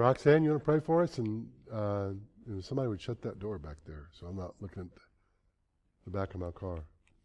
Roxanne, you want to pray for us? And somebody would shut that door back there, so I'm not looking at the back of my car.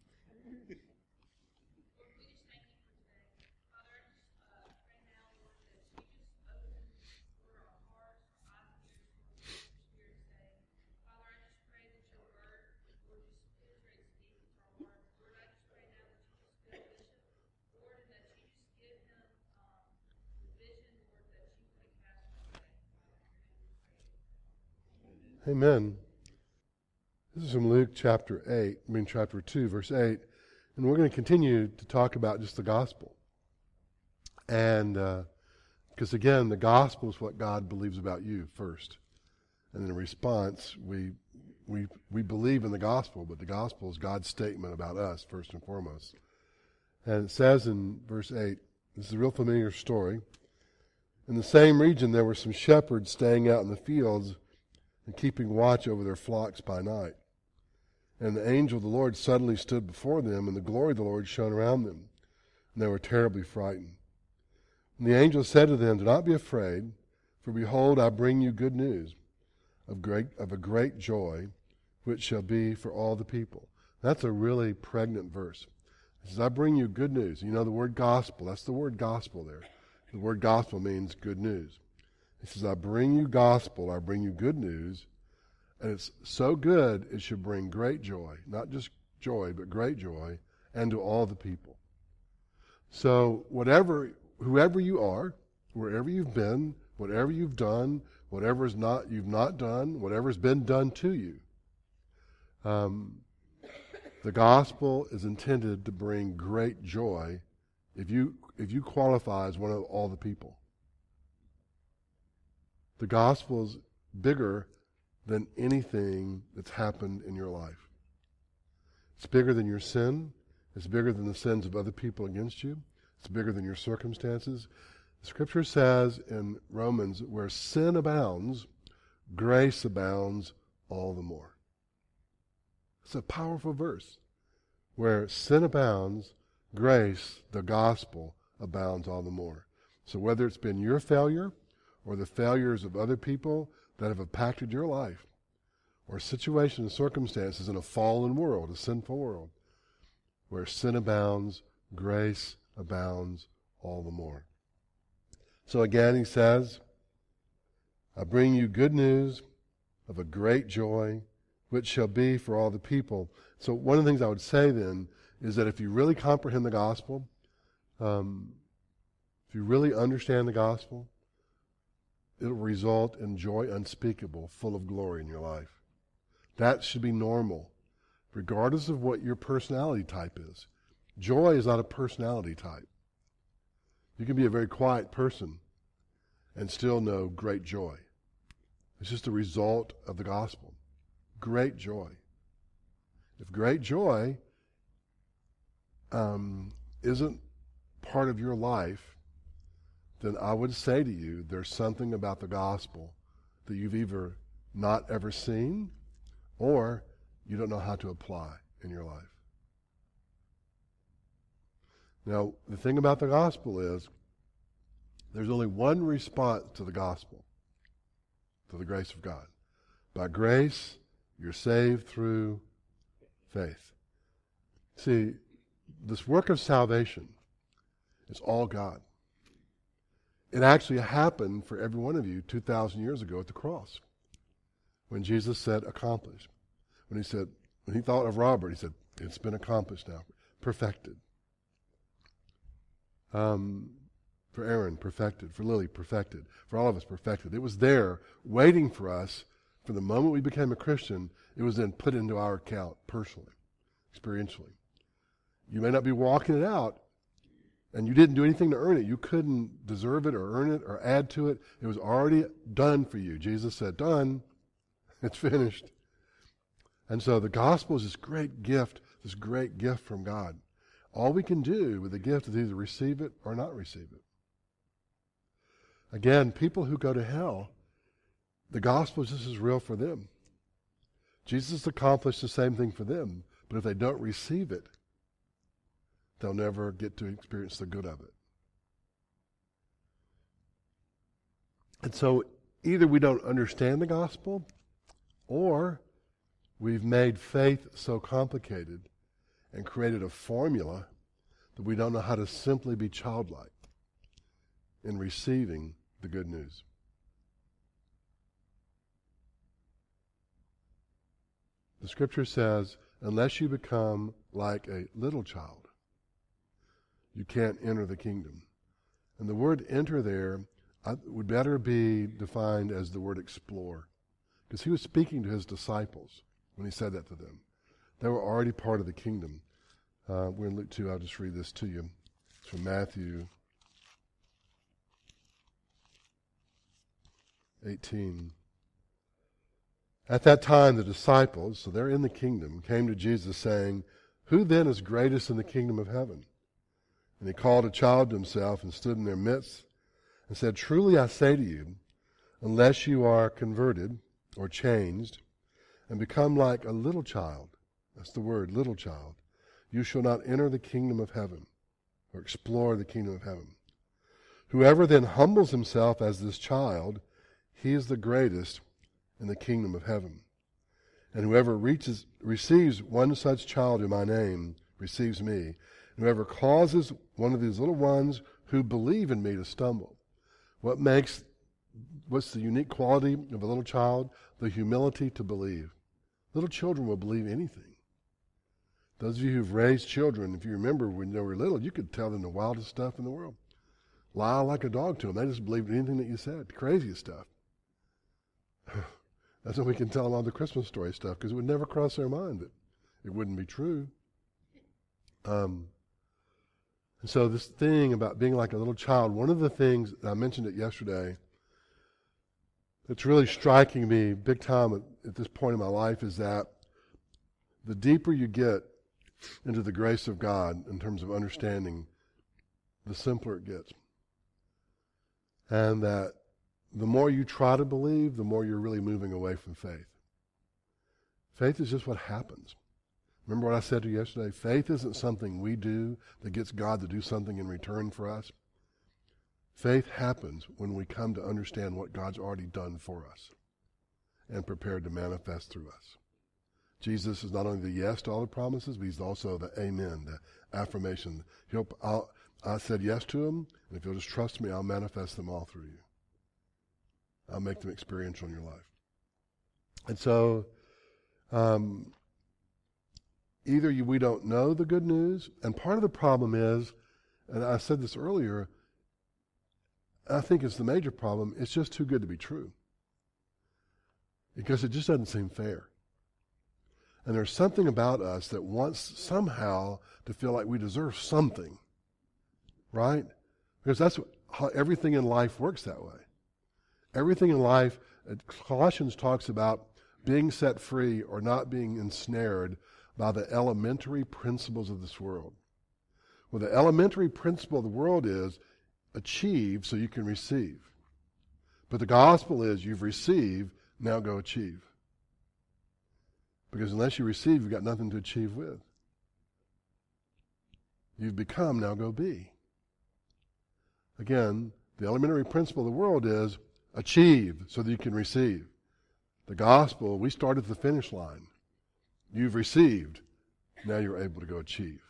Amen. This is from Luke chapter 2, verse 8. And we're going to continue to talk about just the gospel. And because again, the gospel is what God believes about you first. And in response, we believe in the gospel, but the gospel is God's statement about us first and foremost. And it says in verse 8, this is a real familiar story. In the same region, there were some shepherds staying out in the fields and keeping watch over their flocks by night. And the angel of the Lord suddenly stood before them, and the glory of the Lord shone around them. And they were terribly frightened. And the angel said to them, "Do not be afraid, for behold, I bring you good news of a great joy, which shall be for all the people." That's a really pregnant verse. It says, "I bring you good news." You know the word gospel. That's the word gospel there. The word gospel means good news. He says, "I bring you gospel, I bring you good news, and it's so good it should bring great joy." Not just joy, but great joy, and to all the people. So whoever you are, wherever you've been, whatever you've done, you've not done, whatever's been done to you, the gospel is intended to bring great joy if you qualify as one of all the people. The gospel is bigger than anything that's happened in your life. It's bigger than your sin. It's bigger than the sins of other people against you. It's bigger than your circumstances. The Scripture says in Romans, where sin abounds, grace abounds all the more. It's a powerful verse. Where sin abounds, grace, the gospel, abounds all the more. So whether it's been your failure or the failures of other people that have impacted your life, or situations and circumstances in a fallen world, a sinful world, where sin abounds, grace abounds all the more. So again, he says, "I bring you good news of a great joy, which shall be for all the people." So one of the things I would say then is that if you really comprehend the gospel, if you really understand the gospel, it'll result in joy unspeakable, full of glory in your life. That should be normal, regardless of what your personality type is. Joy is not a personality type. You can be a very quiet person and still know great joy. It's just a result of the gospel. Great joy. If great joy isn't part of your life, then I would say to you, there's something about the gospel that you've either not ever seen or you don't know how to apply in your life. Now, the thing about the gospel is there's only one response to the gospel, to the grace of God. By grace, you're saved through faith. See, this work of salvation is all God. It actually happened for every one of you 2,000 years ago at the cross. When Jesus said, "accomplished." When he thought of Robert, he said, "It's been accomplished now." Perfected. For Aaron, perfected. For Lily, perfected. For all of us, perfected. It was there waiting for us from the moment we became a Christian. It was then put into our account personally, experientially. You may not be walking it out, and you didn't do anything to earn it. You couldn't deserve it or earn it or add to it. It was already done for you. Jesus said, "Done. It's finished." And so the gospel is this great gift from God. All we can do with the gift is either receive it or not receive it. Again, people who go to hell, the gospel is just as real for them. Jesus accomplished the same thing for them, but if they don't receive it, they'll never get to experience the good of it. And so either we don't understand the gospel, or we've made faith so complicated and created a formula that we don't know how to simply be childlike in receiving the good news. The scripture says, unless you become like a little child, you can't enter the kingdom. And the word enter there would better be defined as the word explore, because he was speaking to his disciples when he said that to them. They were already part of the kingdom. We're in Luke 2. I'll just read this to you. It's from Matthew 18. At that time the disciples, so they're in the kingdom, came to Jesus saying, "Who then is greatest in the kingdom of heaven?" And he called a child to himself and stood in their midst and said, "Truly I say to you, unless you are converted or changed and become like a little child," that's the word, little child, "you shall not enter the kingdom of heaven," or explore the kingdom of heaven. "Whoever then humbles himself as this child, he is the greatest in the kingdom of heaven. And whoever receives one such child in my name receives me. And whoever causes one of these little ones who believe in me to stumble." What's the unique quality of a little child? The humility to believe. Little children will believe anything. Those of you who've raised children, if you remember when they were little, you could tell them the wildest stuff in the world. Lie like a dog to them. They just believed anything that you said. The craziest stuff. That's when we can tell them all the Christmas story stuff, because it would never cross their mind that it wouldn't be true. And so this thing about being like a little child, one of the things, I mentioned it yesterday, that's really striking me big time at this point in my life is that the deeper you get into the grace of God in terms of understanding, the simpler it gets. And that the more you try to believe, the more you're really moving away from faith. Faith is just what happens. Remember what I said to you yesterday? Faith isn't something we do that gets God to do something in return for us. Faith happens when we come to understand what God's already done for us and prepared to manifest through us. Jesus is not only the yes to all the promises, but he's also the amen, the affirmation. I said yes to him, and if you'll just trust me, I'll manifest them all through you. I'll make them experiential in your life. And so, either we don't know the good news, and part of the problem is, and I said this earlier, I think it's the major problem, it's just too good to be true. Because it just doesn't seem fair. And there's something about us that wants somehow to feel like we deserve something. Right? Because that's how everything in life works that way. Everything in life, Colossians talks about being set free or not being ensnared by the elementary principles of this world. Well, the elementary principle of the world is achieve so you can receive. But the gospel is you've received, now go achieve. Because unless you receive, you've got nothing to achieve with. You've become, now go be. Again, the elementary principle of the world is achieve so that you can receive. The gospel, we start at the finish line. You've received, now you're able to go achieve.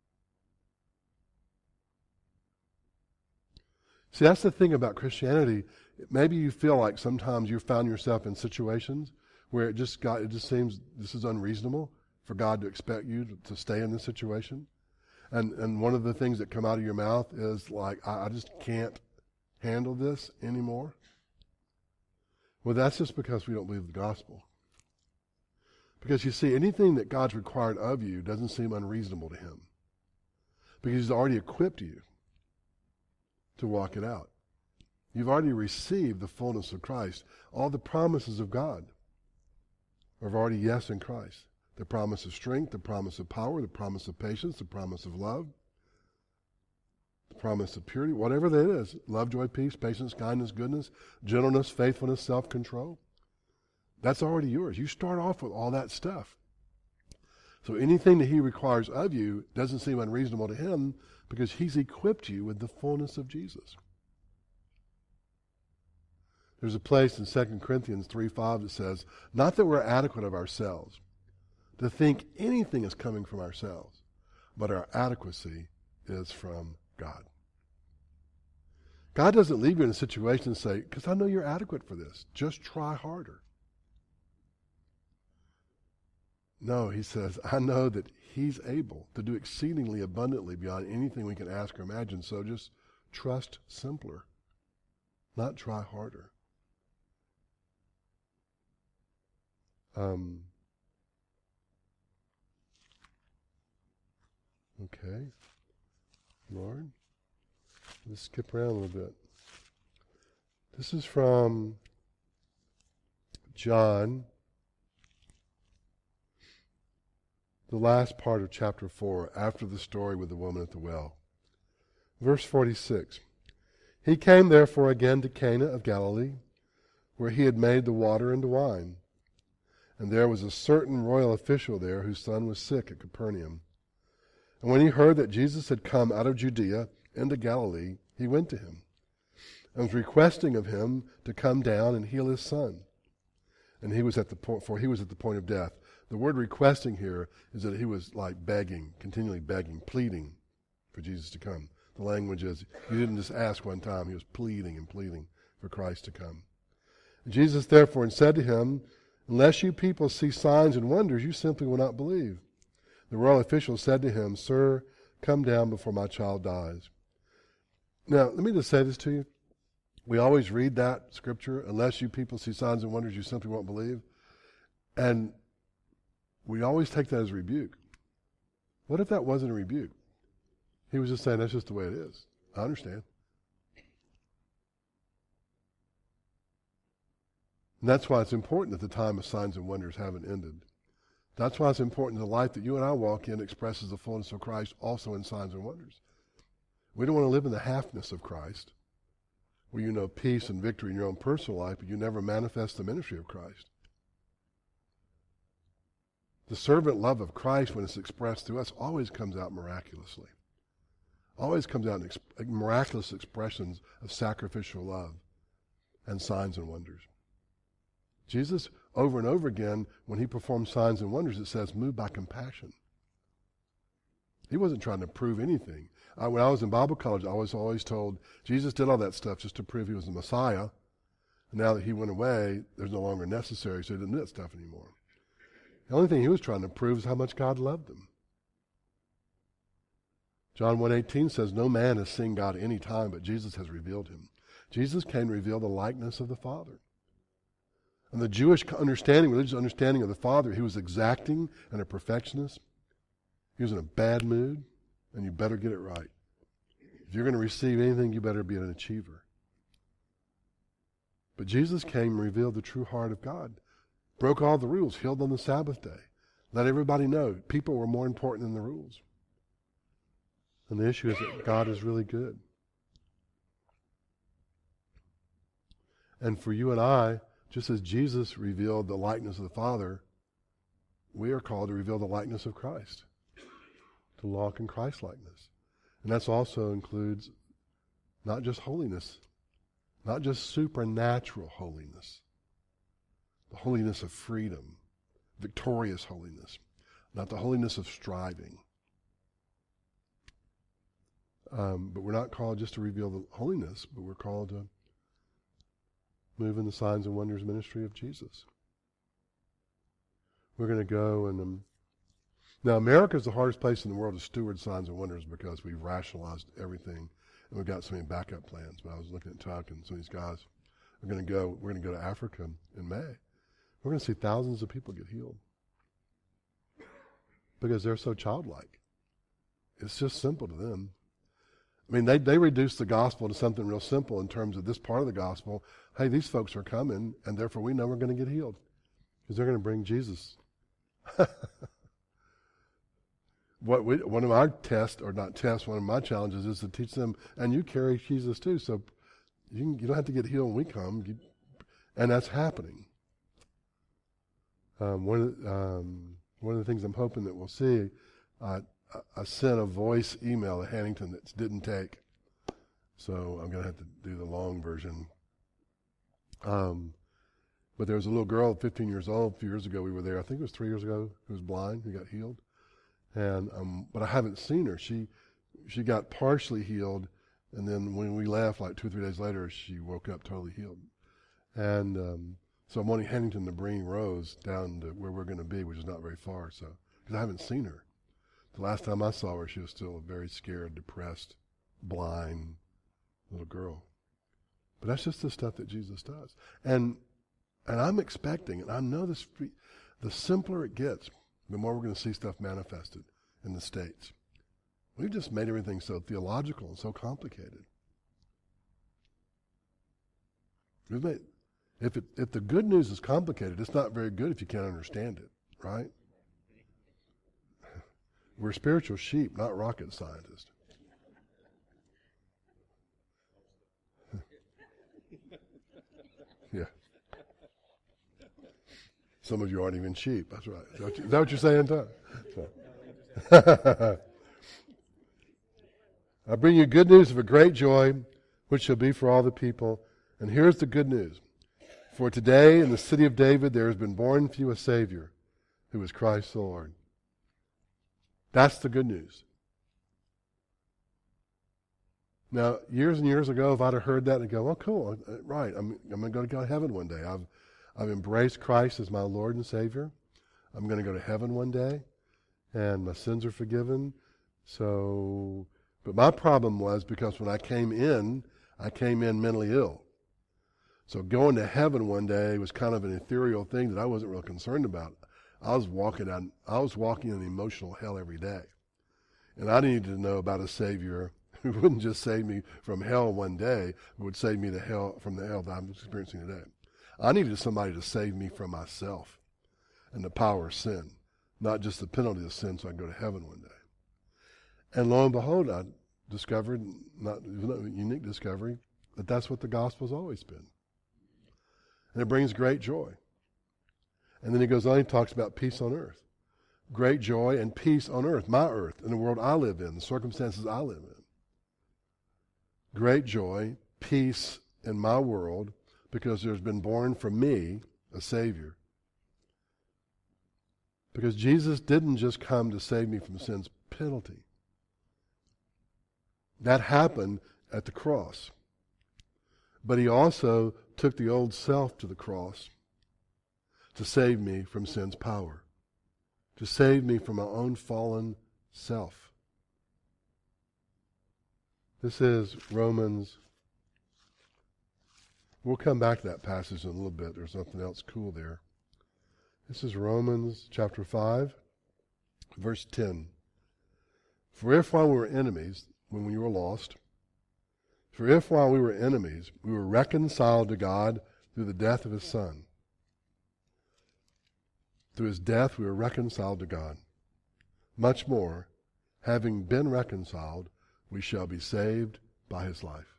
See, that's the thing about Christianity. Maybe you feel like sometimes you've found yourself in situations where it just seems this is unreasonable for God to expect you to stay in this situation. And one of the things that come out of your mouth is like, I just can't handle this anymore. Well, that's just because we don't believe the gospel. Because you see, anything that God's required of you doesn't seem unreasonable to him. Because he's already equipped you to walk it out. You've already received the fullness of Christ. All the promises of God are already yes in Christ. The promise of strength, the promise of power, the promise of patience, the promise of love, the promise of purity, whatever that is. Love, joy, peace, patience, kindness, goodness, gentleness, faithfulness, self-control. That's already yours. You start off with all that stuff. So anything that he requires of you doesn't seem unreasonable to him because he's equipped you with the fullness of Jesus. There's a place in 2 Corinthians 3:5 that says, not that we're adequate of ourselves, to think anything is coming from ourselves, but our adequacy is from God. God doesn't leave you in a situation and say, because I know you're adequate for this, just try harder. No, he says, I know that he's able to do exceedingly abundantly beyond anything we can ask or imagine, so just trust simpler, not try harder. Okay, Lord, let's skip around a little bit. This is from John, the last part of chapter 4, after the story with the woman at the well. Verse 46, he came therefore again to Cana of Galilee, where he had made the water into wine. And there was a certain royal official there whose son was sick at Capernaum. And when he heard that Jesus had come out of Judea into Galilee, he went to him, and was requesting of him to come down and heal his son. And he was at the point, for he was at the point of death. The word requesting here is that he was like begging, continually begging, pleading for Jesus to come. The language is, he didn't just ask one time, he was pleading and pleading for Christ to come. And Jesus therefore said to him, unless you people see signs and wonders, you simply will not believe. The royal official said to him, sir, come down before my child dies. Now, let me just say this to you. We always read that scripture, unless you people see signs and wonders, you simply won't believe. And we always take that as a rebuke. What if that wasn't a rebuke? He was just saying, that's just the way it is. I understand. And that's why it's important that the time of signs and wonders haven't ended. That's why it's important the life that you and I walk in expresses the fullness of Christ also in signs and wonders. We don't want to live in the halfness of Christ, where you know peace and victory in your own personal life, but you never manifest the ministry of Christ. The servant love of Christ, when it's expressed through us, always comes out miraculously. Always comes out in miraculous expressions of sacrificial love and signs and wonders. Jesus, over and over again, when he performed signs and wonders, it says, moved by compassion. He wasn't trying to prove anything. When I was in Bible college, I was always told Jesus did all that stuff just to prove he was the Messiah. And now that he went away, there's no longer necessary, so he didn't do that stuff anymore. The only thing he was trying to prove is how much God loved him. John 1:18 says, no man has seen God at any time, but Jesus has revealed him. Jesus came to reveal the likeness of the Father. And the Jewish understanding, religious understanding of the Father, he was exacting and a perfectionist. He was in a bad mood, and you better get it right. If you're going to receive anything, you better be an achiever. But Jesus came and revealed the true heart of God. Broke all the rules, healed on the Sabbath day. Let everybody know people were more important than the rules. And the issue is that God is really good. And for you and I, just as Jesus revealed the likeness of the Father, we are called to reveal the likeness of Christ, to walk in Christ-likeness. And that also includes not just holiness, not just supernatural holiness, the holiness of freedom, victorious holiness, not the holiness of striving. But we're not called just to reveal the holiness, but we're called to move in the signs and wonders ministry of Jesus. We're going to go and now America is the hardest place in the world to steward signs and wonders because we've rationalized everything and we've got so many backup plans. But I was looking at Tuck and some of these guys. We're going to go to Africa in May. We're going to see thousands of people get healed because they're so childlike. It's just simple to them. I mean, they reduce the gospel to something real simple in terms of this part of the gospel. Hey, these folks are coming, and therefore we know we're going to get healed because they're going to bring Jesus. One of our one of my challenges is to teach them, and you carry Jesus too, so you don't have to get healed when we come, and that's happening. One of the things I'm hoping that we'll see, I sent a voice email to Hannington that didn't take, so I'm going to have to do the long version. But there was a little girl, 15 years old, a few years ago we were there. I think it was 3 years ago, who was blind, who got healed. And but I haven't seen her. She got partially healed, and then when we left, like 2 or 3 days later, she woke up totally healed. And so I'm wanting Huntington to bring Rose down to where we're going to be, which is not very far. So because I haven't seen her. The last time I saw her, she was still a very scared, depressed, blind little girl. But that's just the stuff that Jesus does. And I'm expecting, and I know this, the simpler it gets, the more we're going to see stuff manifested in the States. We've just made everything so theological and so complicated. We've made, if the good news is complicated, it's not very good if you can't understand it, right? We're spiritual sheep, not rocket scientists. Yeah. Some of you aren't even sheep. That's right. Is that what you're saying, Tom? So. I bring you good news of a great joy, which shall be for all the people. And here's the good news. For today in the city of David there has been born for you a Savior, who is Christ the Lord. That's the good news. Now, years and years ago, if I'd have heard that and go, "Oh, cool, right, I'm going to go to heaven one day. I've embraced Christ as my Lord and Savior. I'm going to go to heaven one day, and my sins are forgiven." So, but my problem was because when I came in mentally ill. So going to heaven one day was kind of an ethereal thing that I wasn't real concerned about. I was walking in emotional hell every day. And I needed to know about a Savior who wouldn't just save me from hell one day, but would save me from the hell that I'm experiencing today. I needed somebody to save me from myself and the power of sin, not just the penalty of sin, so I could go to heaven one day. And lo and behold, I discovered, it was not a unique discovery, that that's what the gospel's always been. And it brings great joy. And then he goes on, he talks about peace on earth. Great joy and peace on earth, my earth, in the world I live in, the circumstances I live in. Great joy, peace in my world, because there's been born for me a Savior. Because Jesus didn't just come to save me from sin's penalty. That happened at the cross. But he also took the old self to the cross to save me from sin's power, to save me from my own fallen self. This is Romans. We'll come back to that passage in a little bit. There's something else cool there. This is Romans chapter 5, verse 10. For if while we were enemies, when we were lost, for if while we were enemies, we were reconciled to God through the death of his Son. Through his death we were reconciled to God. Much more, having been reconciled, we shall be saved by his life.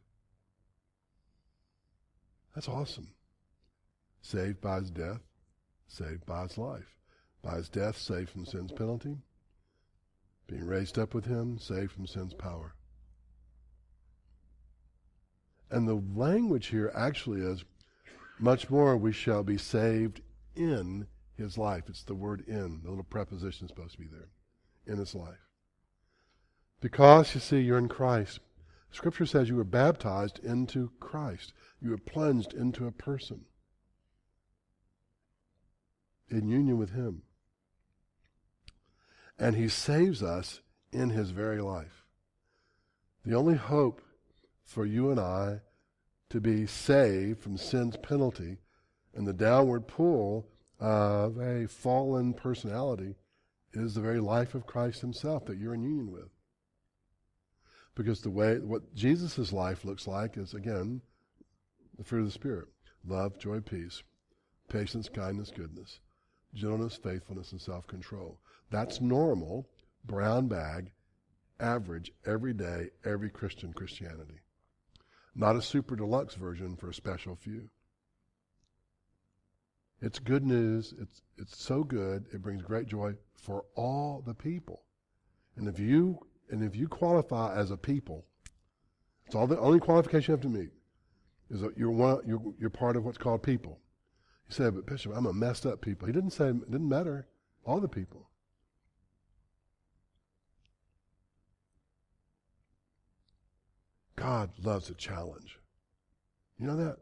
That's awesome. Saved by his death, saved by his life. By his death, saved from sin's penalty. Being raised up with him, saved from sin's power. And the language here actually is, much more we shall be saved in his life. It's the word in. The little preposition is supposed to be there. In his life. Because, you see, you're in Christ. Scripture says you were baptized into Christ. You were plunged into a person. In union with him. And he saves us in his very life. The only hope for you and I to be saved from sin's penalty and the downward pull of a fallen personality is the very life of Christ himself that you're in union with. Because what Jesus' life looks like is, again, the fruit of the Spirit. Love, joy, peace, patience, kindness, goodness, gentleness, faithfulness, and self-control. That's normal, brown bag, average, everyday, every Christianity. Not a super deluxe version for a special few. It's good news. It's so good. It brings great joy for all the people. And if you qualify as a people, it's all the only qualification you have to meet. is that you're part of what's called people. He said, but Bishop, I'm a messed up people. He didn't say it didn't matter. All the people. God loves a challenge. You know that?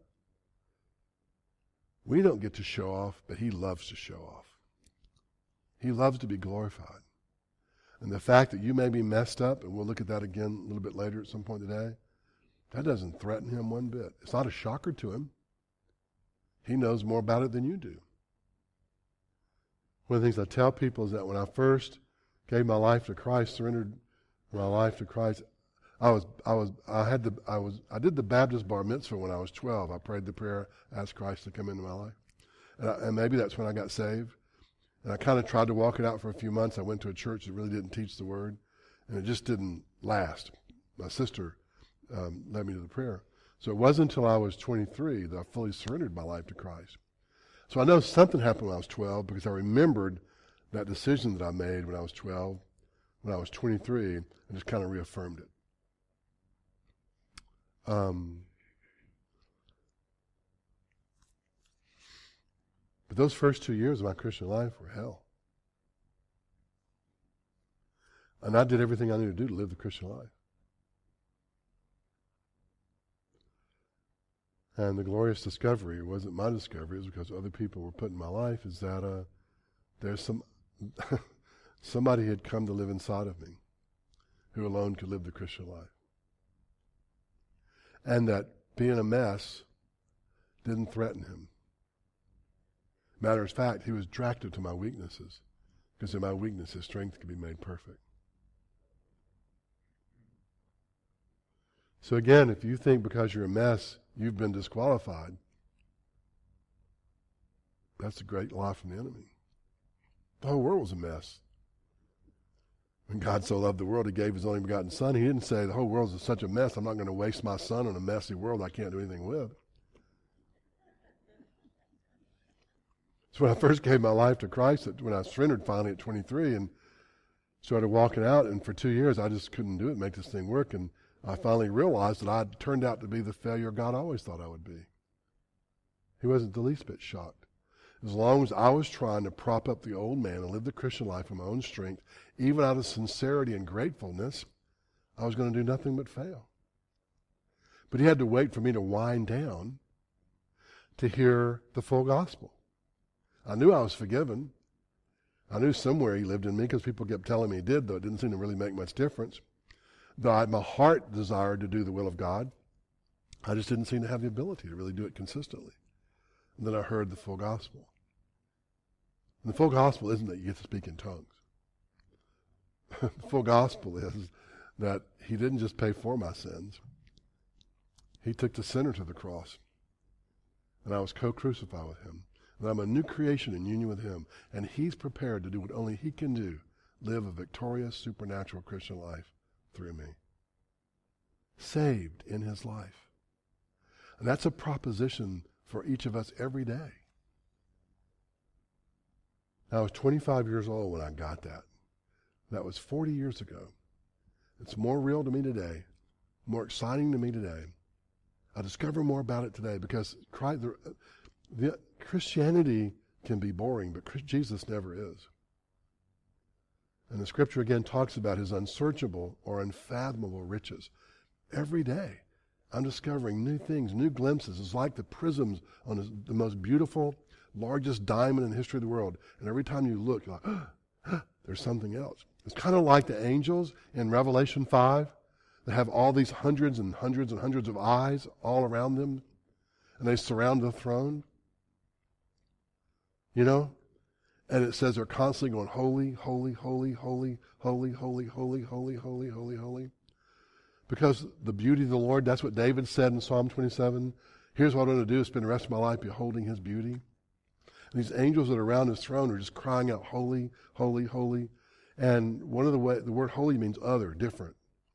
We don't get to show off, but he loves to show off. He loves to be glorified. And the fact that you may be messed up, and we'll look at that again a little bit later at some point today, that doesn't threaten him one bit. It's not a shocker to him. He knows more about it than you do. One of the things I tell people is that when I first gave my life to Christ, surrendered my life to Christ, I did the Baptist bar mitzvah when I was 12. I prayed the prayer, asked Christ to come into my life. And maybe that's when I got saved. And I kind of tried to walk it out for a few months. I went to a church that really didn't teach the word, and it just didn't last. My sister led me to the prayer. So it wasn't until I was 23 that I fully surrendered my life to Christ. So I know something happened when I was 12 because I remembered that decision that I made when I was 12, when I was 23, and just kind of reaffirmed it. But those first 2 years of my Christian life were hell. And I did everything I knew to do to live the Christian life. And the glorious discovery, it wasn't my discovery, it was because other people were put in my life, is that there's somebody had come to live inside of me who alone could live the Christian life. And that being a mess didn't threaten him. Matter of fact, he was attracted to my weaknesses, because in my weaknesses, strength can be made perfect. So again, if you think because you're a mess, you've been disqualified, that's a great lie from the enemy. The whole world was a mess. When God so loved the world, he gave his only begotten Son. He didn't say the whole world is such a mess, I'm not going to waste my Son on a messy world I can't do anything with. So when I first gave my life to Christ, when I surrendered finally at 23 and started walking out, and for 2 years I just couldn't do it, make this thing work, and I finally realized that I'd turned out to be the failure God always thought I would be. He wasn't the least bit shocked. As long as I was trying to prop up the old man and live the Christian life in my own strength, even out of sincerity and gratefulness, I was going to do nothing but fail. But he had to wait for me to wind down to hear the full gospel. I knew I was forgiven. I knew somewhere he lived in me because people kept telling me he did, though it didn't seem to really make much difference. Though my heart desired to do the will of God, I just didn't seem to have the ability to really do it consistently. And then I heard the full gospel. And the full gospel isn't that you get to speak in tongues. The full gospel is that he didn't just pay for my sins. He took the sinner to the cross. And I was co-crucified with him. And I'm a new creation in union with him. And he's prepared to do what only he can do, live a victorious, supernatural Christian life through me. Saved in his life. And that's a proposition for each of us every day. I was 25 years old when I got that. That was 40 years ago. It's more real to me today, more exciting to me today. I discover more about it today because Christianity can be boring, but Jesus never is. And the scripture again talks about his unsearchable or unfathomable riches. Every day, I'm discovering new things, new glimpses. It's like the prisms on the most beautiful, largest diamond in the history of the world. And every time you look, you're like, there's something else. It's kind of like the angels in Revelation 5 that have all these hundreds and hundreds and hundreds of eyes all around them, and they surround the throne. You know? And it says they're constantly going, holy, holy, holy, holy, holy, holy, holy, holy, holy, holy, holy. Because the beauty of the Lord, that's what David said in Psalm 27. Here's what I'm going to do, spend the rest of my life beholding his beauty. And these angels that are around his throne are just crying out, holy, holy, holy. And one of the word holy means other, different.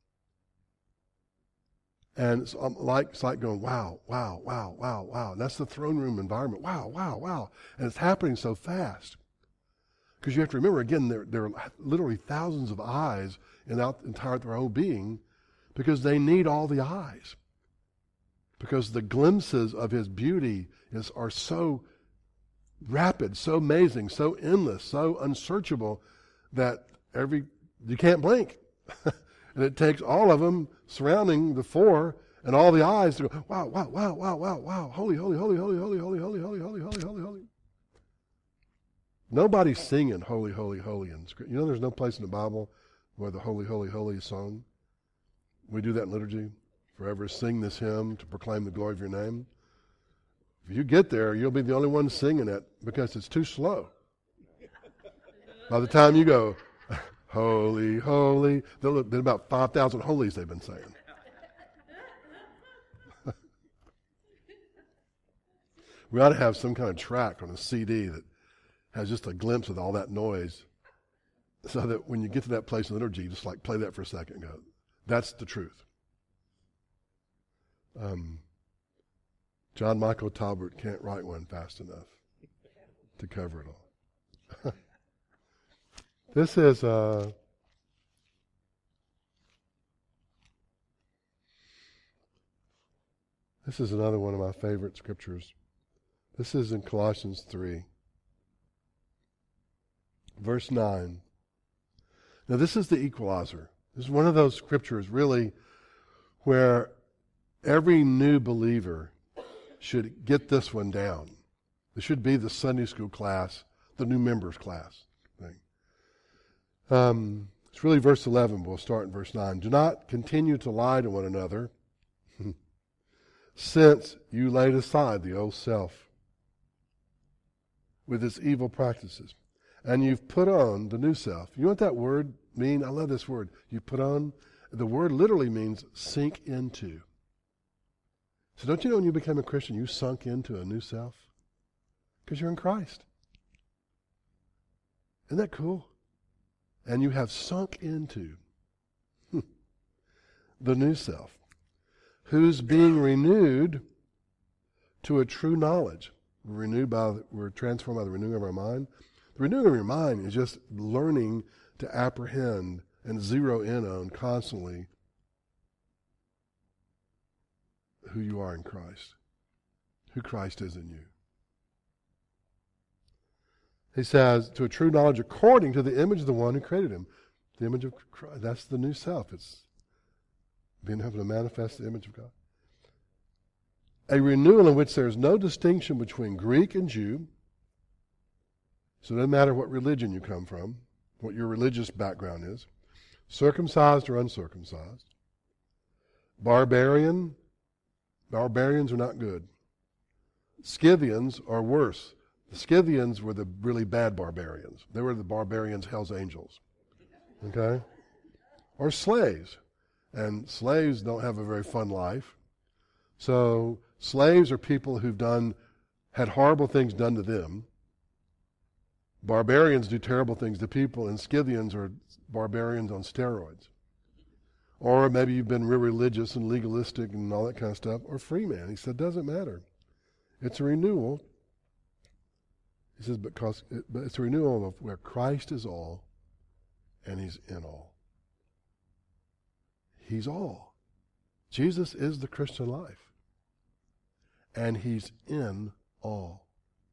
And it's like going, wow, wow, wow, wow, wow. And that's the throne room environment. Wow, wow, wow. And it's happening so fast. Because you have to remember, again, there are literally thousands of eyes in their whole being because they need all the eyes. because the glimpses of his beauty are so rapid, so amazing, so endless, so unsearchable that you can't blink. And it takes all of them surrounding the four and all the eyes to go, wow, wow, wow, wow, wow, wow, holy, holy, holy, holy, holy, holy, holy, holy, holy, holy, holy, holy. Nobody's singing holy, holy, holy in Scripture. You know there's no place in the Bible where the holy, holy, holy is sung? We do that in liturgy. Forever sing this hymn to proclaim the glory of your name. If you get there, you'll be the only one singing it because it's too slow. By the time you go, holy, holy, there'll have been about 5,000 holies they've been saying. We ought to have some kind of track on a CD that has just a glimpse of all that noise so that when you get to that place in liturgy, you just like play that for a second and go, that's the truth. John Michael Talbot can't write one fast enough to cover it all. This is another one of my favorite scriptures. This is in Colossians 3, verse 9. Now this is the equalizer. This is one of those scriptures really where every new believer should get this one down. It should be the Sunday school class, the new members class thing. It's really verse 11. We'll start in verse 9. Do not continue to lie to one another, since you laid aside the old self with its evil practices, and you've put on the new self. You know what that word means? I love this word. You put on. The word literally means sink into. So don't you know when you became a Christian, you sunk into a new self? Because you're in Christ. Isn't that cool? And you have sunk into the new self, who's being renewed to a true knowledge. We're transformed by the renewing of our mind. The renewing of your mind is just learning to apprehend and zero in on constantly who you are in Christ, who Christ is in you. He says, to a true knowledge according to the image of the one who created him. The image of Christ, that's the new self. It's being able to manifest the image of God. A renewal in which there is no distinction between Greek and Jew. So it doesn't matter what religion you come from, what your religious background is. Circumcised or uncircumcised. Barbarians are not good. Scythians are worse. The Scythians were the really bad barbarians. They were the barbarians, Hell's Angels. Okay? Or slaves. And slaves don't have a very fun life. So slaves are people who've had horrible things done to them. Barbarians do terrible things to people, and Scythians are barbarians on steroids. Or maybe you've been real religious and legalistic and all that kind of stuff. Or free man. He said, doesn't matter. It's a renewal. He says, but it's a renewal of where Christ is all and he's in all. He's all. Jesus is the Christian life. And he's in all.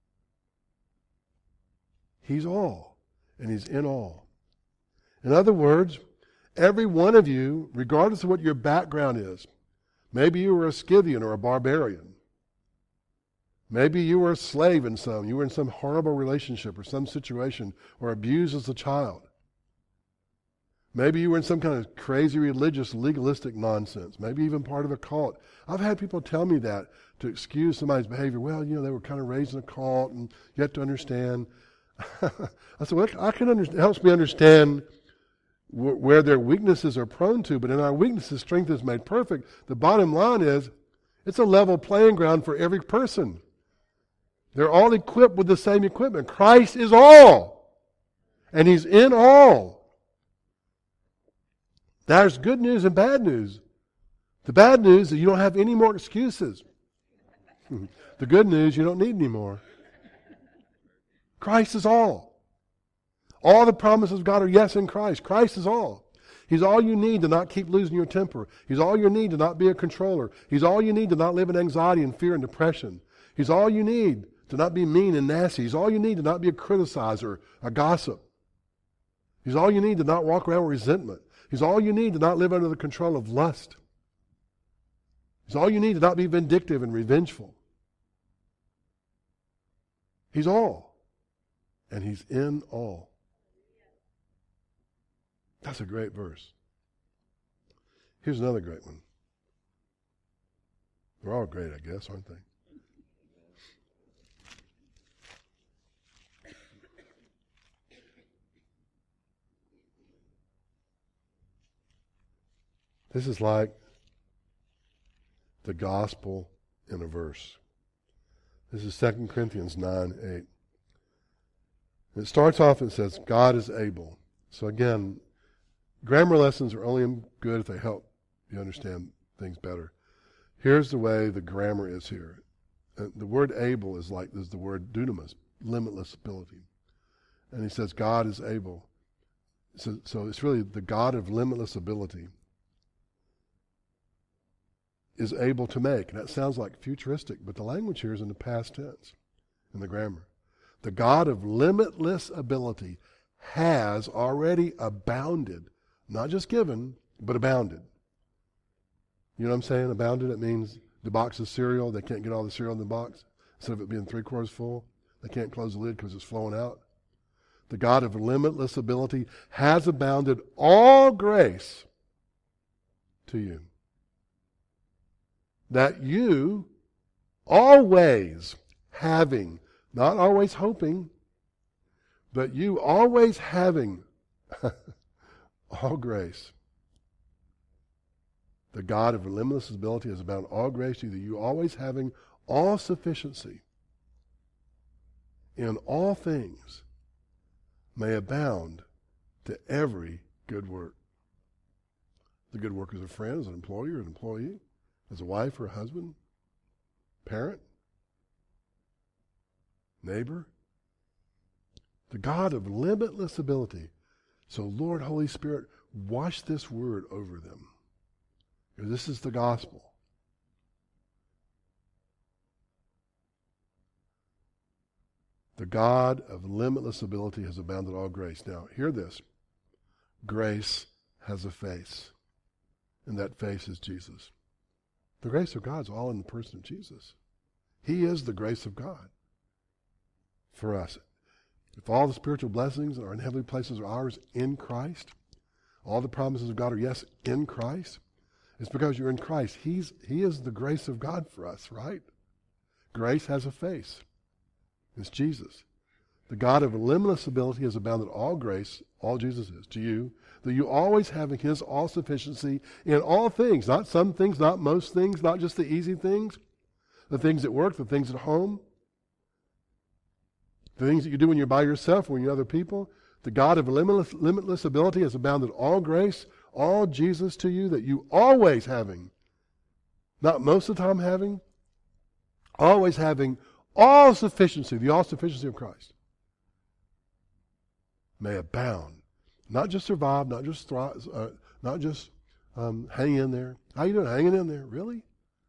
He's all. And he's in all. In other words, every one of you, regardless of what your background is, maybe you were a Scythian or a barbarian. Maybe you were a slave you were in some horrible relationship or some situation or abused as a child. Maybe you were in some kind of crazy religious, legalistic nonsense. Maybe even part of a cult. I've had people tell me that to excuse somebody's behavior. Well, they were kind of raised in a cult and you have to understand. I said, well, I can understand. It helps me understand where their weaknesses are prone to, but in our weaknesses, strength is made perfect. The bottom line is, it's a level playing ground for every person. They're all equipped with the same equipment. Christ is all. And he's in all. There's good news and bad news. The bad news is you don't have any more excuses. The good news, you don't need any more. Christ is all. All the promises of God are yes in Christ. Christ is all. He's all you need to not keep losing your temper. He's all you need to not be a controller. He's all you need to not live in anxiety and fear and depression. He's all you need to not be mean and nasty. He's all you need to not be a criticizer, a gossip. He's all you need to not walk around with resentment. He's all you need to not live under the control of lust. He's all you need to not be vindictive and revengeful. He's all. And He's in all. That's a great verse. Here's another great one. They're all great, I guess, aren't they? This is like the gospel in a verse. This is 2 Corinthians 9:8. It starts off and says, God is able. So again, grammar lessons are only good if they help you understand things better. Here's the way the grammar is here. The word able is the word dunamis, limitless ability. And he says God is able. So it's really the God of limitless ability is able to make. And that sounds like futuristic, but the language here is in the past tense in the grammar. The God of limitless ability has already abounded, not just given, but abounded. You know what I'm saying? Abounded, it means the box of cereal, they can't get all the cereal in the box. Instead of it being 3/4 full, they can't close the lid because it's flowing out. The God of limitless ability has abounded all grace to you, that you always having, not always hoping, but you always having all grace. The God of limitless ability has abounded all grace to you, that you always having all sufficiency in all things may abound to every good work. The good work as a friend, as an employer, an employee, as a wife or a husband, parent, neighbor. The God of limitless ability. So Lord, Holy Spirit, wash this word over them. This is the gospel. The God of limitless ability has abounded all grace. Now, hear this. Grace has a face, and that face is Jesus. The grace of God is all in the person of Jesus. He is the grace of God for us. If all the spiritual blessings that are in heavenly places are ours in Christ, all the promises of God are yes in Christ, it's because you're in Christ. He is the grace of God for us, right? Grace has a face. It's Jesus. The God of limitless ability has abounded all grace, all Jesus is, to you, that you always having His all-sufficiency in all things, not some things, not most things, not just the easy things, the things at work, the things at home, the things that you do when you're by yourself, when you're other people. The God of limitless ability has abounded all grace, all Jesus to you, that you always having, not most of the time having, always having all sufficiency, the all-sufficiency of Christ, may abound. Not just survive, not just thrive, not just hang in there. How you doing? Hanging in there? Really?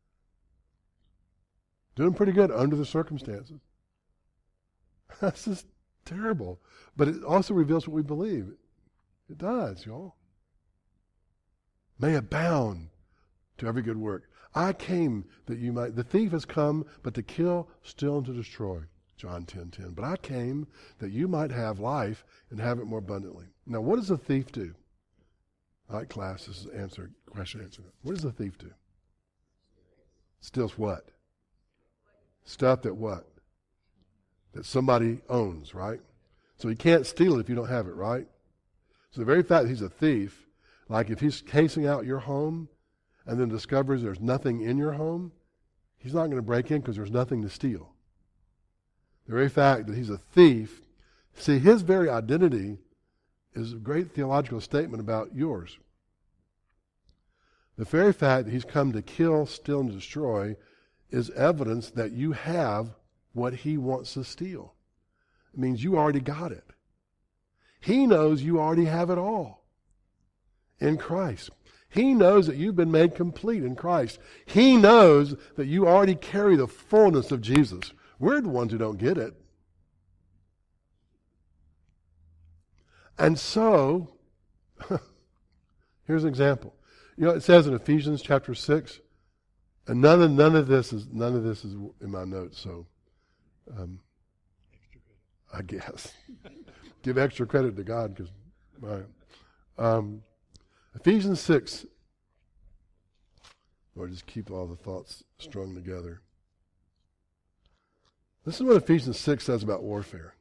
Doing pretty good under the circumstances. That's just terrible. But it also reveals what we believe. It does, y'all. May abound to every good work. I came that you might, the thief has come but to kill, steal, and to destroy. John 10:10. But I came that you might have life and have it more abundantly. Now, what does a thief do? All right, class, this is question answer. What does a thief do? Steals what? Stuff that what? That somebody owns, right? So he can't steal it if you don't have it, right? So the very fact that he's a thief, like if he's casing out your home and then discovers there's nothing in your home, he's not going to break in because there's nothing to steal. The very fact that he's a thief, see, his very identity is a great theological statement about yours. The very fact that he's come to kill, steal, and destroy is evidence that you have what he wants to steal. It means you already got it. He knows you already have it all. in Christ. He knows that you've been made complete in Christ. He knows that you already carry the fullness of Jesus. We're the ones who don't get it. And so, here's an example. You know, it says in Ephesians chapter 6, and none of this is in my notes, so I guess. Give extra credit to God, because Ephesians 6, or just keep all the thoughts strung together. Listen to what Ephesians 6 says about warfare.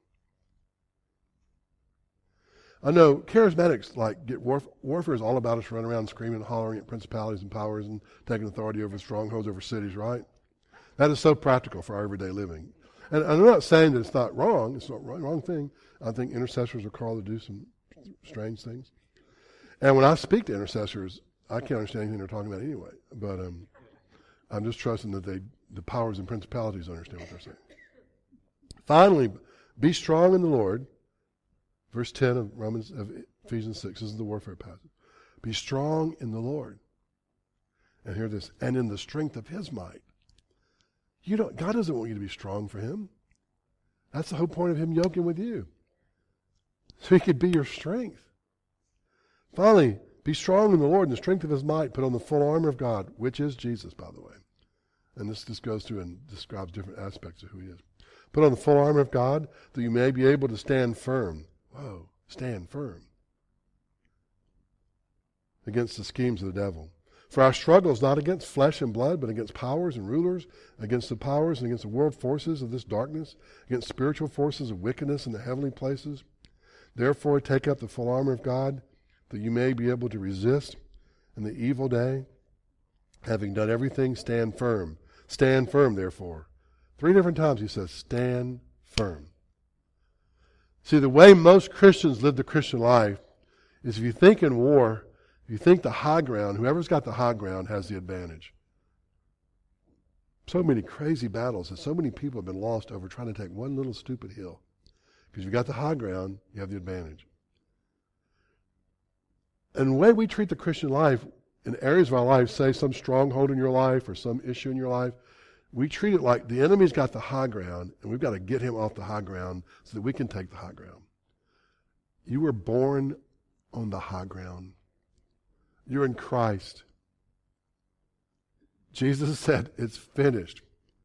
I know charismatics warfare is all about us running around screaming and hollering at principalities and powers and taking authority over strongholds, over cities, right? That is so practical for our everyday living. And I'm not saying that it's not wrong. It's not a wrong thing. I think intercessors are called to do some strange things. And when I speak to intercessors, I can't understand anything they're talking about anyway. But I'm just trusting that the powers and principalities understand what they're saying. Finally, be strong in the Lord. Verse 10 of Ephesians 6. This is the warfare passage. Be strong in the Lord. And hear this. And in the strength of His might. God doesn't want you to be strong for Him. That's the whole point of Him yoking with you. So He could be your strength. Finally, be strong in the Lord and the strength of His might. Put on the full armor of God, which is Jesus, by the way. And this goes through and describes different aspects of who He is. Put on the full armor of God that you may be able to stand firm. Whoa, stand firm against the schemes of the devil. For our struggle is not against flesh and blood, but against powers and rulers, against the powers and against the world forces of this darkness, against spiritual forces of wickedness in the heavenly places. Therefore, take up the full armor of God, that you may be able to resist in the evil day. Having done everything, stand firm. Stand firm, therefore. 3 different times he says, stand firm. See, the way most Christians live the Christian life is if you think in war, if you think the high ground, whoever's got the high ground has the advantage. So many crazy battles and so many people have been lost over trying to take one little stupid hill. Because you've got the high ground, you have the advantage. And the way we treat the Christian life in areas of our life, say some stronghold in your life or some issue in your life, we treat it like the enemy's got the high ground, and we've got to get him off the high ground so that we can take the high ground. You were born on the high ground. You're in Christ. Jesus said, it's finished.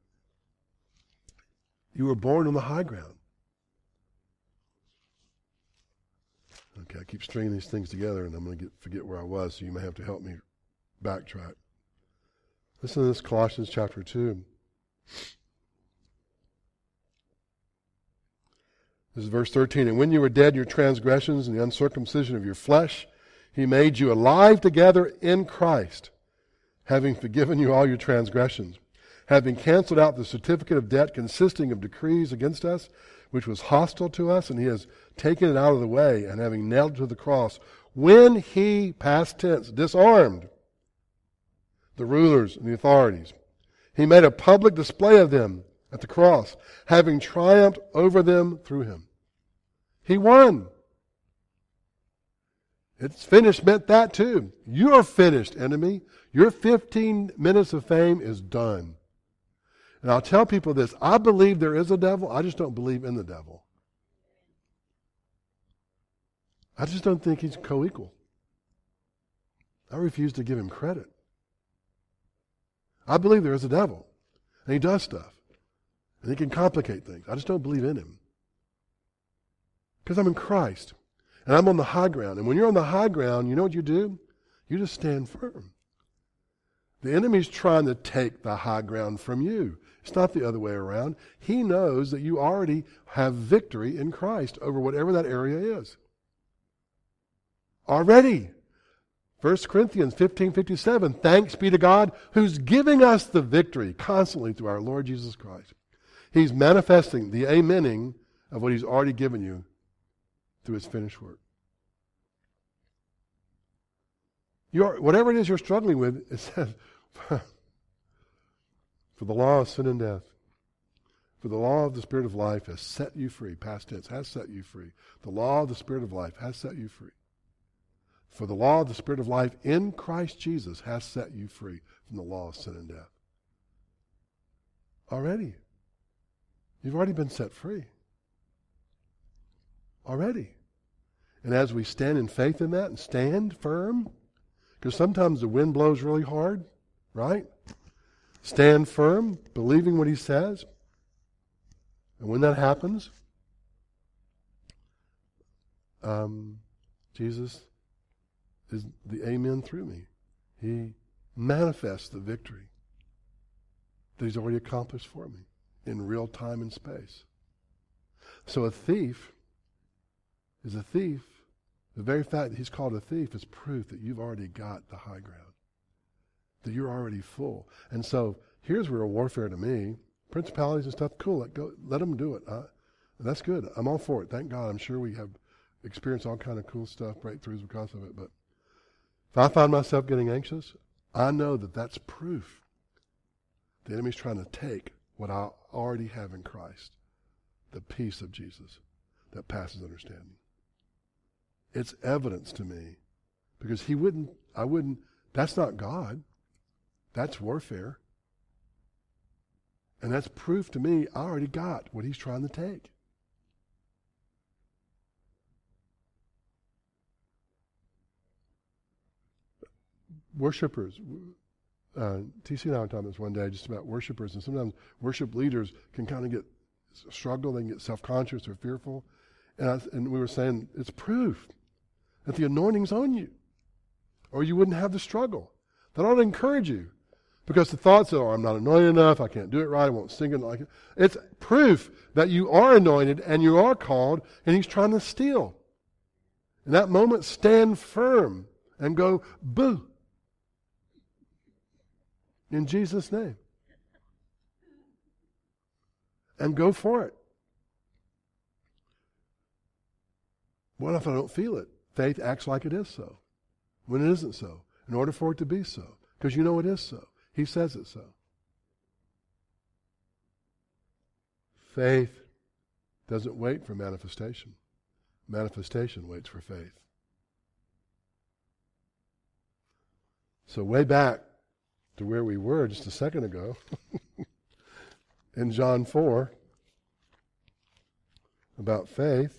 You were born on the high ground. Okay, I keep stringing these things together, and I'm going to forget where I was, so you may have to help me backtrack. Listen to this, Colossians chapter 2. This is verse 13. And when you were dead in your transgressions and the uncircumcision of your flesh, He made you alive together in Christ, having forgiven you all your transgressions, having canceled out the certificate of debt consisting of decrees against us, which was hostile to us, and He has taken it out of the way, and having nailed it to the cross, when He, past tense, disarmed the rulers and the authorities, He made a public display of them at the cross, having triumphed over them through Him. He won. It's finished meant that too. You are finished, enemy. Your 15 minutes of fame is done. And I'll tell people this. I believe there is a devil. I just don't believe in the devil. I just don't think he's co-equal. I refuse to give him credit. I believe there is a devil. And he does stuff. And he can complicate things. I just don't believe in him. Because I'm in Christ. And I'm on the high ground. And when you're on the high ground, you know what you do? You just stand firm. The enemy's trying to take the high ground from you. It's not the other way around. He knows that you already have victory in Christ over whatever that area is. Already. 1 Corinthians 15:57, thanks be to God who's giving us the victory constantly through our Lord Jesus Christ. He's manifesting the amening of what He's already given you through His finished work. Whatever it is you're struggling with, it says, for the law of sin and death, for the law of the Spirit of life has set you free, past tense, has set you free. The law of the Spirit of life has set you free. For the law of the Spirit of life in Christ Jesus has set you free from the law of sin and death. Already. You've already been set free. Already. And as we stand in faith in that and stand firm, because sometimes the wind blows really hard, right? Stand firm, believing what he says. And when that happens, Jesus is the amen through me. He manifests the victory that he's already accomplished for me in real time and space. So a thief is a thief. The very fact that he's called a thief is proof that you've already got the high ground, that you're already full. And so here's real warfare to me. Principalities and stuff, cool, let them do it. That's good. I'm all for it. Thank God. I'm sure we have experienced all kind of cool stuff, breakthroughs because of it. But if I find myself getting anxious, I know that that's proof the enemy's trying to take what I already have in Christ, the peace of Jesus that passes understanding. It's evidence to me because that's not God. That's warfare. And that's proof to me I already got what he's trying to take. Worshippers. TC and I were talking this one day just about worshipers, and sometimes worship leaders can kind of struggle, they can get self-conscious or fearful. And we were saying it's proof that the anointing's on you, or you wouldn't have the struggle. That ought to encourage you. Because the thoughts are, I'm not anointed enough, I can't do it right, I won't sing it like it. It's proof that you are anointed and you are called, and he's trying to steal. In that moment, stand firm and go, boo. In Jesus' name. And go for it. What if I don't feel it? Faith acts like it is so, when it isn't so, in order for it to be so. Because you know it is so. He says it so. Faith doesn't wait for manifestation. Manifestation waits for faith. So way back to where we were just a second ago, in John 4, about faith,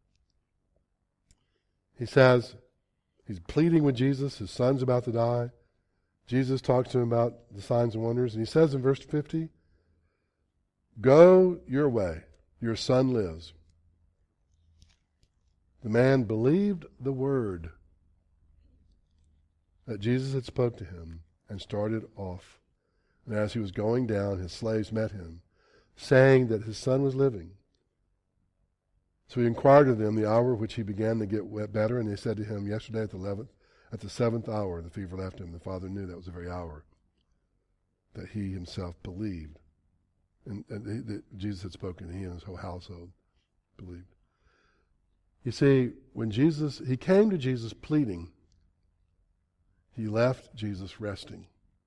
he says, he's pleading with Jesus, his son's about to die. Jesus talks to him about the signs and wonders, and he says in verse 50, go your way, your son lives. The man believed the word that Jesus had spoke to him and started off. And as he was going down, his slaves met him, saying that his son was living. So he inquired of them the hour which he began to get better, and they said to him, yesterday at the 7th hour, the fever left him. The father knew that was the very hour that he himself believed. And that Jesus had spoken, he and his whole household believed. You see, when he came to Jesus pleading, he left Jesus resting.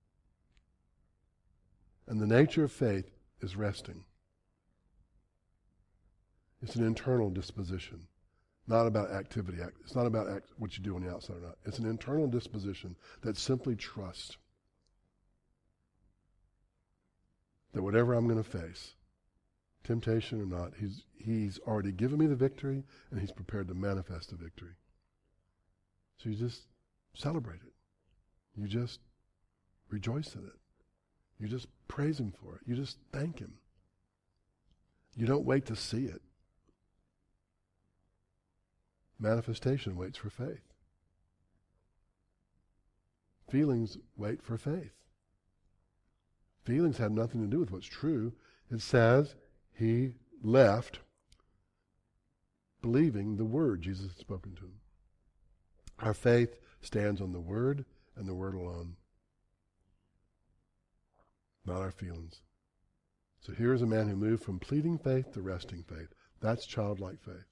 And the nature of faith is resting. It's an internal disposition. Not about activity. It's not about what you do on the outside or not. It's an internal disposition that simply trusts that whatever I'm going to face, temptation or not, he's already given me the victory and he's prepared to manifest the victory. So you just celebrate it. You just rejoice in it. You just praise him for it. You just thank him. You don't wait to see it. Manifestation waits for faith. Feelings wait for faith. Feelings have nothing to do with what's true. It says he left believing the word Jesus had spoken to him. Our faith stands on the word and the word alone, not our feelings. So here's a man who moved from pleading faith to resting faith. That's childlike faith.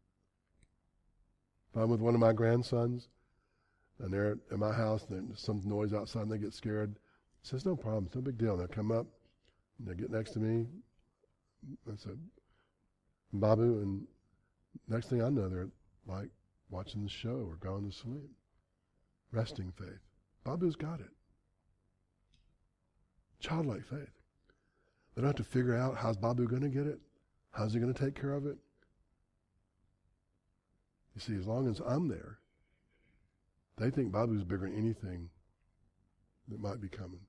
If I'm with one of my grandsons and they're at my house and there's some noise outside and they get scared, he says, no problem, it's no big deal. And they'll come up and they get next to me. I said, Babu, and next thing I know, they're like watching the show or going to sleep. resting faith. Babu's got it. Childlike faith. They don't have to figure out how's Babu going to get it. How's he going to take care of it? You see, as long as I'm there, they think Babu's bigger than anything that might be coming.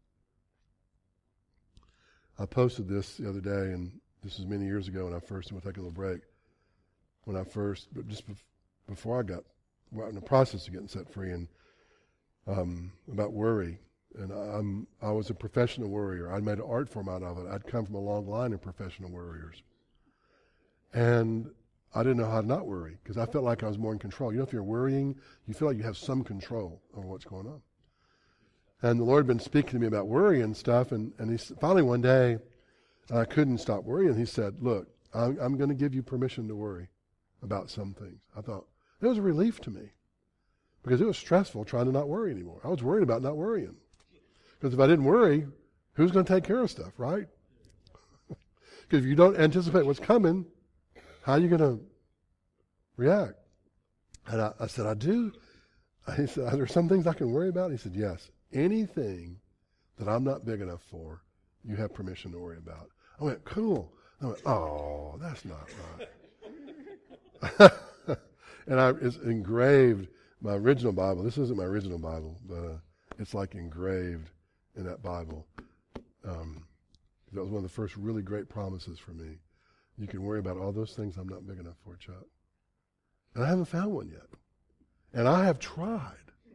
I posted this the other day, and this was many years ago when I first, we'll take a little break, but just before I got, in the process of getting set free, and about worry. And I was a professional worrier. I'd made an art form out of it. I'd come from a long line of professional worriers. And I didn't know how to not worry, because I felt like I was more in control. You know, if you're worrying, you feel like you have some control over what's going on. And the Lord had been speaking to me about worry and stuff, and finally one day, I couldn't stop worrying. He said, look, I'm going to give you permission to worry about some things. I thought, it was a relief to me, because it was stressful trying to not worry anymore. I was worried about not worrying. Because if I didn't worry, who's going to take care of stuff, right? Because if you don't anticipate what's coming, how are you going to react? And I said, I do. He said, are there some things I can worry about? He said, yes. Anything that I'm not big enough for, you have permission to worry about. I went, cool. I went, oh, that's not right. And it's engraved, my original Bible. This isn't my original Bible, but it's like engraved in that Bible. That was one of the first really great promises for me. You can worry about all those things I'm not big enough for, Chuck. And I haven't found one yet. And I have tried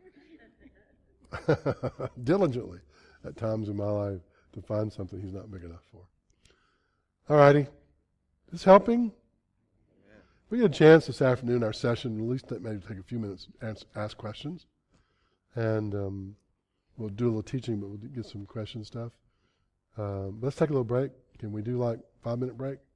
diligently at times in my life to find something he's not big enough for. All righty. Is this helping? We get a chance this afternoon, our session, at least maybe take a few minutes to ask questions. And we'll do a little teaching, but we'll get some question stuff. Let's take a little break. Can we do like 5-minute break?